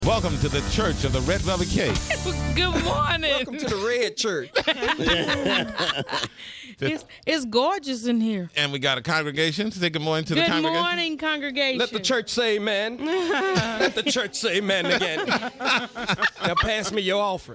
Welcome to the Church of the Red Velvet Cake. Good morning. Welcome to the Red Church. It's gorgeous in here. And we got a congregation. Say good morning to the Good congregation. morning, congregation. Let the church say amen. Let the church say amen again. Now pass me your offering.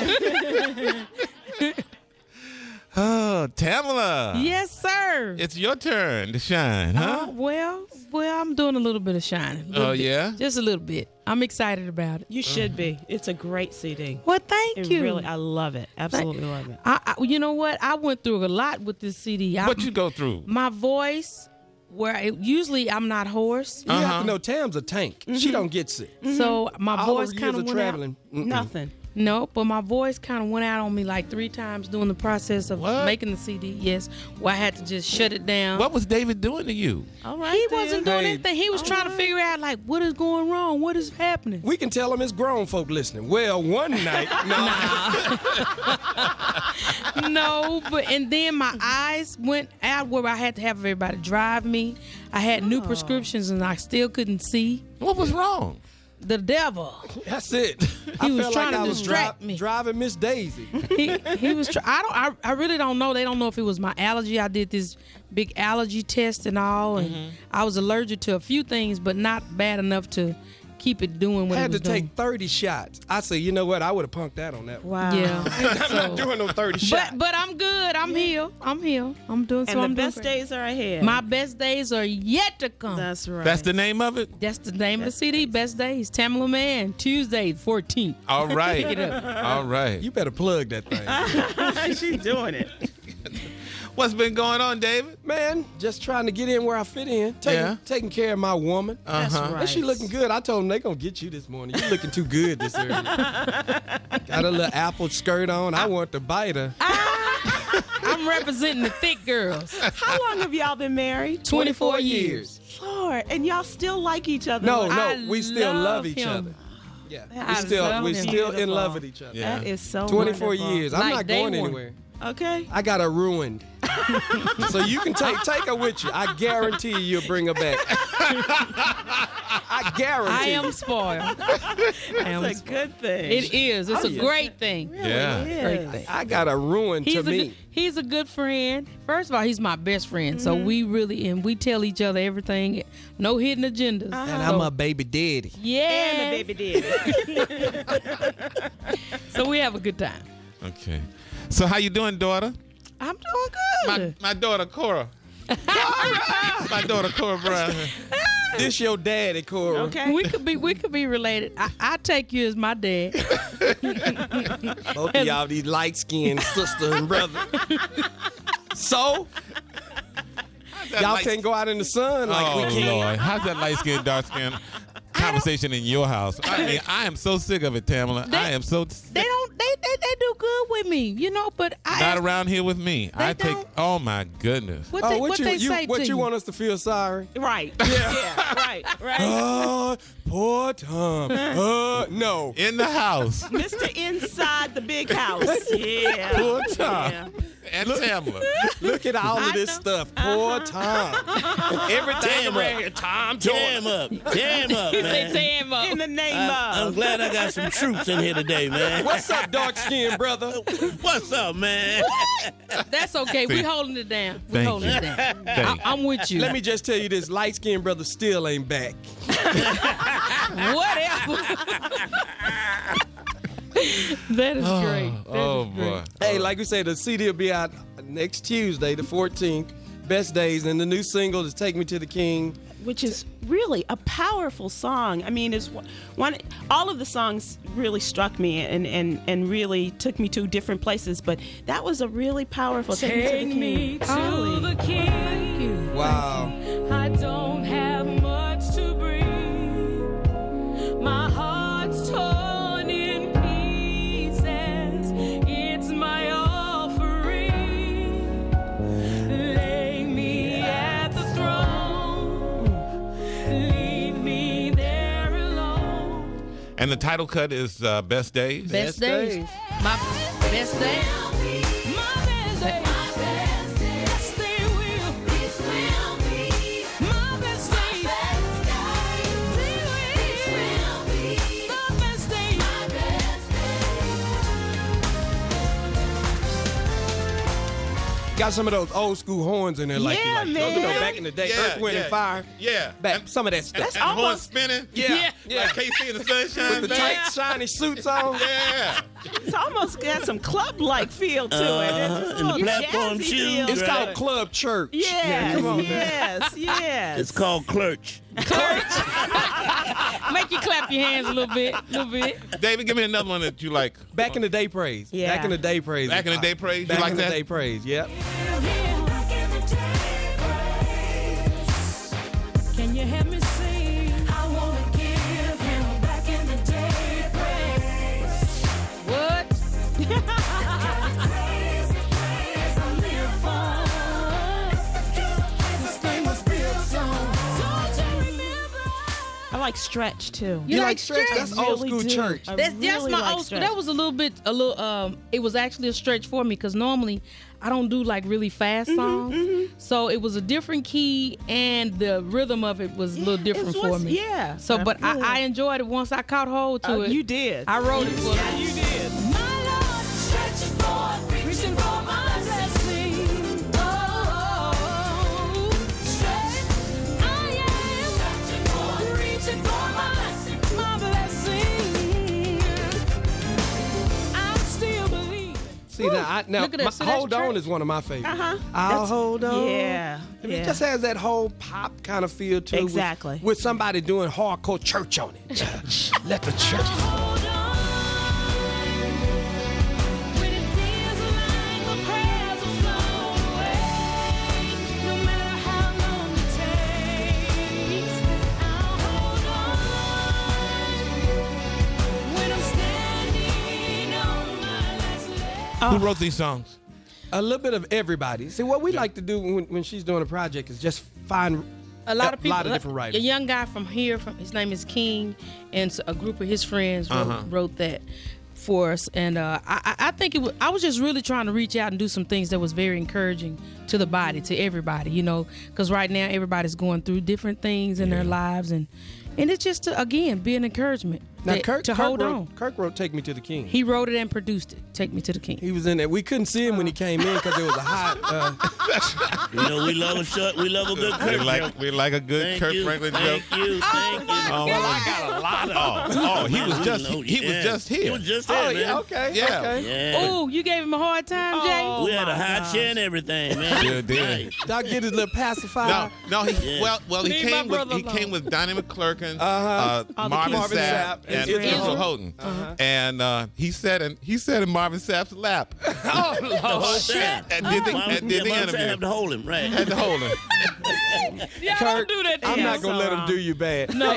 Oh, Tamala. Yes, sir. It's your turn to shine, huh? Well, I'm doing a little bit of shining. Yeah? Just a little bit. I'm excited about it. You should be. It's a great CD. Well, thank you. Really, I love it. Absolutely love it. You know what? I went through a lot with this CD. What you go through? My voice, usually I'm not hoarse. You have to know Tam's a tank. She don't get sick. So my All voice her kind years of of went traveling. out. Nothing. No, but my voice kind of went out on me like 3 times during the process of making the CD. Yes, where I had to just shut it down. What was David doing to you? All right. He wasn't doing Hey. anything. He was trying to figure out, like, what is going wrong? What is happening? We can tell them it's grown folk listening. Well, one night. No, and then my eyes went out where I had to have everybody drive me. I had new prescriptions and I still couldn't see. What was wrong? The devil. That's it. He was felt trying like to I was distract me. driving Miss Daisy. He was. I really don't know. They don't know if it was my allergy. I did this big allergy test and all, and I was allergic to a few things, but not bad enough to keep it doing what it Had was to take doing. 30 shots. I said, you know what? I would have punked that on that one. Wow. Yeah. I'm not doing no 30 shots. But I'm good. I'm healed. I'm doing And so. the I'm doing best great. days are ahead. My best days are yet to come. That's right. That's the name of it? That's the name of the CD. Best Days. Tamala Man. Tuesday, 14th. All right. Pick it up. All right. You better plug that thing. She's doing it. What's been going on, David? Man, just trying to get in where I fit in. Taking care of my woman. That's right. And she looking good. I told them they gonna get you this morning. You looking too good this early. Got a little apple skirt on. I want to bite her. I'm representing the thick girls. How long have y'all been married? 24 years. Lord, and y'all still like each other. No, I we still love love each him. other. Yeah, I love we're him. still in Beautiful. love with each other. Yeah. That is so 24 wonderful. years. I'm Like not day going one. anywhere. Okay. I got her ruined. So you can take her with you. I guarantee you'll bring her back. I guarantee. I am spoiled. That's a good thing. It is. It's a great thing. Yeah. Great thing. I got her ruined to me. He's a good friend. First of all, he's my best friend. So we tell each other everything. No hidden agendas. And I'm a baby daddy. Yeah. And the baby did. So we have a good time. Okay. So how you doing, daughter? I'm doing good. My daughter, Cora. My daughter, Cora Brown. This your daddy, Cora. Okay. We could be related. I take you as my dad. Both of y'all, these light-skinned sister and brother. So, y'all can't go out in the sun like we can. Lord. How's that light skin, dark skin conversation in your house? I mean, I am so sick of it, Tamala. I am so sick. They do good with me, but Not around here with me. I take. don't. Oh my goodness. What What they say to you want us to feel sorry? Right. Yeah. Right. Poor Tom. No. In the house. Mr. Inside the big house. Yeah. Poor Tom. Yeah. And Tamala. Look at all of this know. stuff. Poor Tom. Everything around here, Tom. Jam up, He man. say Tam up. In the name I'm of. glad I got some troops in here today, man. What's up, dark-skinned brother? What's up, man? That's okay. We holding it down. We Thank holding you. it down. Thank you. I'm with you. Let me just tell you this. Light-skinned brother still ain't back. Whatever. That is great. That Oh is great. boy. Hey, like we say, the CD will be out next Tuesday, the 14th. Best Days, and the new single is "Take Me to the King." Which is really a powerful song. I mean, it's one. All of the songs really struck me and really took me to different places. But that was a really powerful. Take me to the King. Wow. I don't have much to bring. My heart's torn in pieces. It's my offering. Lay me at the throne. Leave me there alone. And the title cut is Best Days. Best days. My best day. My best day. Yes, they will. My best day. They will. The Got some of those old school horns in there, like Yeah, you man. know, back in the day, Earth, Wind, and Fire. Yeah. Back, some of that stuff. That's And the horn almost- spinning. Yeah. Like KC in the sunshine. With the tight, shiny suits on. Yeah. It's almost got some club-like feel to it. It's a And the little platform jazzy shoes. feel It's to called it. Club Church. Yes, come on. yes. It's called Clerch. Make you clap your hands a little bit. David, give me another one that you like. Back in the day praise. Yeah. Back in the day praise. Back in the day praise. Back You like in that? the day praise. Yep. Can you help me sing? I wanna give him back in the day praise. What? Praise I live for. This thing was built on. Don't you remember? I like Stretch too. You like Stretch? Stretch? That's old school do. church. I That's really my like old school. Stretch. That was a little. It was actually a stretch for me because normally I don't do like really fast songs. So it was a different key and the rhythm of it was a little different for me. Yeah. So, but feel I it. enjoyed it once I caught hold to it. You did. I wrote it for Yeah, you did. My Lord, stretching forward, reaching for my blessing. Oh, stretch. I am reaching for my blessing. I'm still believing. See, now Look at that. So that's Hold On church. is one of my favorites. Uh-huh. I'll hold on. Yeah. I mean, it just has that whole pop kind of feel to it. Exactly. With somebody doing hardcore church on it. Let the church. Hold on when it feels like the prayers are flown away. No matter how long it takes, I'll hold on when I'm standing on my last leg. Who wrote these songs? A little bit of everybody. See, what we like to do when she's doing a project is just find a lot of people. A lot of different writers. A young guy from here, his name is King, and so a group of his friends wrote that for us. And I think I was just really trying to reach out and do some things that was very encouraging to the body, to everybody, because right now everybody's going through different things in their lives, and it's just to, again, be an encouragement. Now, Kirk hold on. Kirk wrote "Take Me to the King." He wrote it and produced it. Take Me to the King. He was in there. We couldn't see him when he came in because there was a hot. You know, we love a good Kirk joke. We like a good Thank Kirk you, Franklin thank joke. you, thank you. Oh, well, I got a lot of. Oh, he was just here. He was just here, Oh man. yeah, okay, Yeah. okay. Yeah. Oh, you gave him a hard time, Jay? Oh, We had a my high gosh. chair and everything, man. Yeah, did. Doc get his little pacifier. No, he Yeah. well he Leave my came with brother alone. Donnie McClurkin, Uh-huh. Marvin Marvin Sapp, Sapp, and Israel Israel Houghton. Houghton, and he sat in Marvin Sapp's lap The whole time. and did the Mom interview. had to hold him, right? Had to hold him. Yeah, Kirk, don't do that to I'm him. not gonna let him do you bad. No.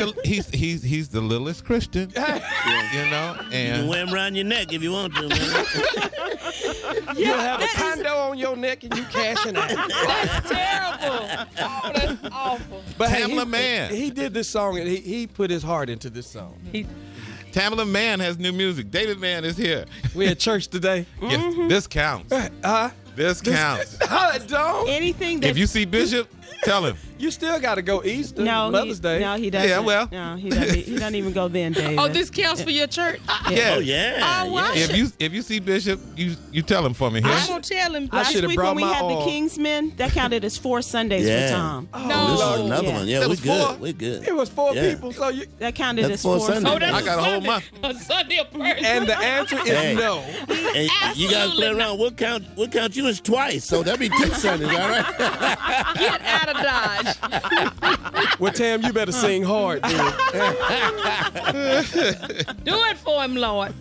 He's the littlest Christian, Yeah. you know, You can and wear him around your neck if you want to, man. You'll have a condo on your neck and you cashing out. That's terrible. Oh, that's awful. But hey, Tamla Mann. he did this song and he put his heart into this song. Tamla Mann has new music. David Mann is here. We at church today. Yes, this counts. This counts. Don't. Anything that If you see Bishop, tell him. You still got to go Easter, no, Mother's Day. No, he doesn't. Yeah, well. No, he doesn't even go then, David. Oh, this counts for your church? Yeah. Oh, yeah. Oh, wow. yeah. If you see Bishop, you tell him for me. I'm Here. going to tell him. I Last should've week brought when we my had the arm. Kingsmen, that counted as 4 Sundays Yeah. for Tom. No. This is another Yeah. one. Yeah, That we was 4. good. We good. It was 4 Yeah. people, so you. That counted That's as 4 4 Sundays. Oh, Sundays. that's I got a whole month. A Sunday a person. And the answer is Hey. no. And you guys play around. We'll count you as twice, so that'll be 2 Sundays, all right? Get out of Dodge. Well, Tam, you better sing hard, dude. Do it for him, Lord.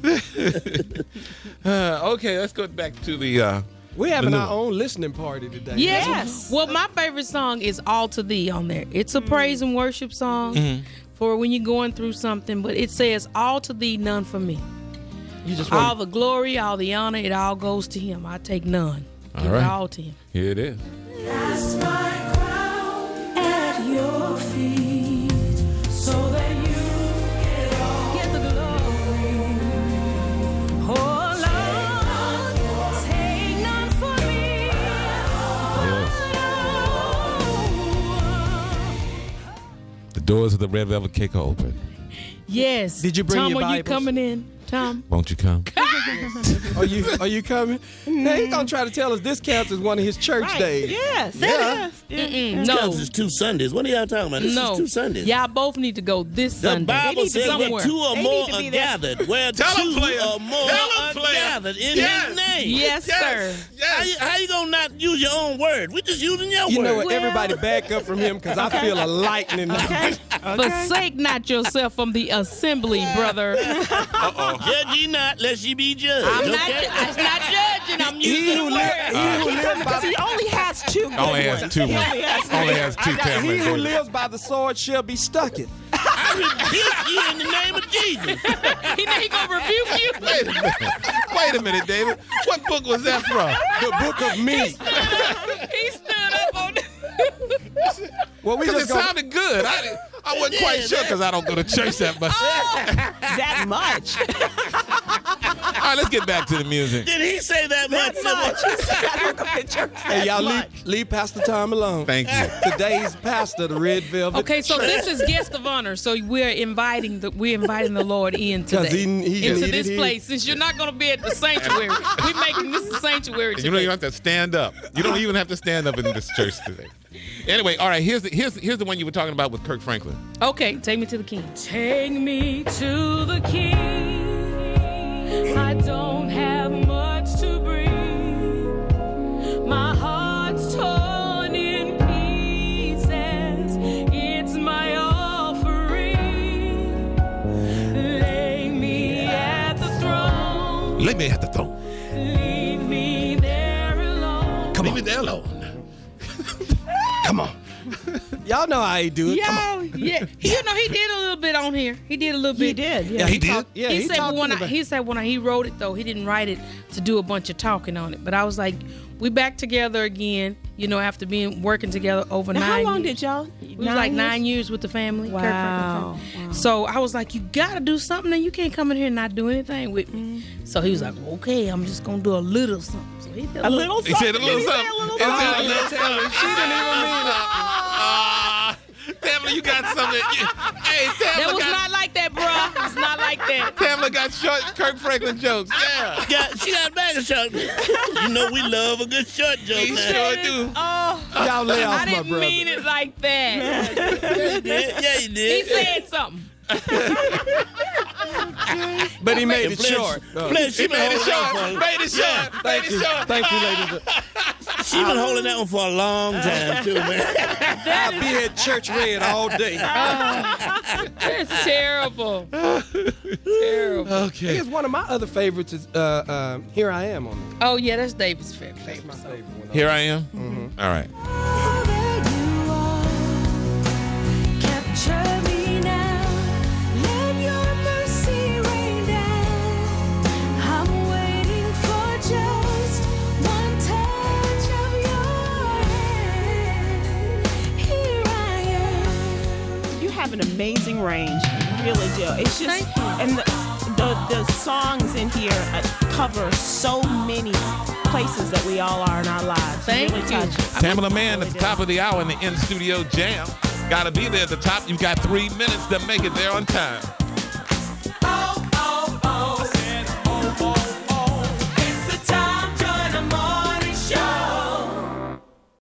Okay, let's go back to the. We're having The new our one. own listening party today. Yes. Well, my favorite song is All to Thee on there. It's a praise and worship song for when you're going through something, but it says, All to Thee, none for me. You just All want the glory, all the honor, it all goes to Him. I take none. All Give it right. all to Him. Here it is. Cast my crown at your feet, so that you get the glory. Oh Lord, take none for me. The doors of the Red Velvet Cake are open. Yes. Did you bring Tom, your are you Bibles? coming in? Tom. Won't you come? Are you coming? Now he's gonna try to tell us this counts as one of his church Right. days. Yes. Yeah. Yes. No. This is 2 Sundays. What are y'all talking about? This No. is 2 Sundays. Y'all both need to go this The Sunday. Bible need to says be where somewhere. 2 or They more need to be are there. gathered. Where Tell 'em, 2 player. or more Tell 'em, are player. gathered in Yes. His name. Yes, sir. How you gonna not use your own word? We just using your You word. know what? Everybody back up from him because I feel a lightning. Forsake not yourself from the assembly, brother. Judge ye not, lest ye be judged. I'm not. okay? It's not judging. I'm He using the who word. lives Because he only has 2 good Only has ones. 2. He only has Only has 2 He Tamla. who lives by the sword shall be stucketh. I rebuke you in the name of Jesus. He gonna rebuke you. Wait a minute. Wait a minute, David. What book was that from? The book of me. He stood up on. Well, we Because just it gonna, sounded good. I wasn't quite sure because I don't go to church that much. that much. All right, let's get back to the music. Did he say that much? hey, y'all leave Pastor Tom alone. Thank you. Today's pastor, the Red Velvet. Okay, so this is guest of honor. So we're inviting the Lord in 'Cause today he into needed this his- place. Since you're not going to be at the sanctuary, we're making this a sanctuary You don't today. even have to stand up. You don't even have to stand up in this church today. Anyway, all right. Here's the one you were talking about with Kirk Franklin. Okay, take me to the King. Take me to the King. I don't have much to bring. My heart's torn in pieces. It's my offering. Lay me at the throne. Let me at the throne. Leave me there alone. Leave me there alone. Come on. Y'all know how he do it. Come on. Yeah. You know, he did a little bit on here. He did a little bit. He did. Yeah, Yeah. he, He did? talked. Yeah, he said talked when to me he said when he wrote it though, he didn't write it to do a bunch of talking on it. But I was like, we back together again. You know, after being working together over Now, 9 how long years. did y'all? We was like 9 years with the family. Kirk Franklin Wow. family. So I was like, you gotta do something, and you can't come in here and not do anything with me. So he was like, okay, I'm just gonna do a little something. So he did A little He said a little Did he say something. a little He said a something? little something. She didn't even mean it. Tamla, you got something. Hey, Tamla That was got, not like that, bro. It's not like that. Tamla got short Kirk Franklin jokes. Yeah. She got a bag of short. You know we love a good short joke He now. sure do. Oh, Y'all lay off I my didn't brother. mean it like that. Yeah, you He did. said something. But he made And it Fletch- short. Fletch, she He been made it holding that short. one for- Made it short. Made Thank it you. short. Thank you, ladies. She been holding that one for a long time too, man. I'll be at church red all day. That's terrible. Terrible. I Okay. guess one of my other favorites is Here I Am on there. Oh yeah, that's David's favorite. My favorite one. Here I am. Mm-hmm. All right. There you are. Capture me now. Let your mercy rain down. I'm waiting for just one touch of your hand. Here I am. You have an amazing range. You really do. It's just, Thank you. and the songs in here cover so many places that we all are in our lives. Thank really you. touch. Tamla Mann at the top of the hour in the in-studio jam. Got to be there at the top. You've got 3 minutes to make it there on time. Oh,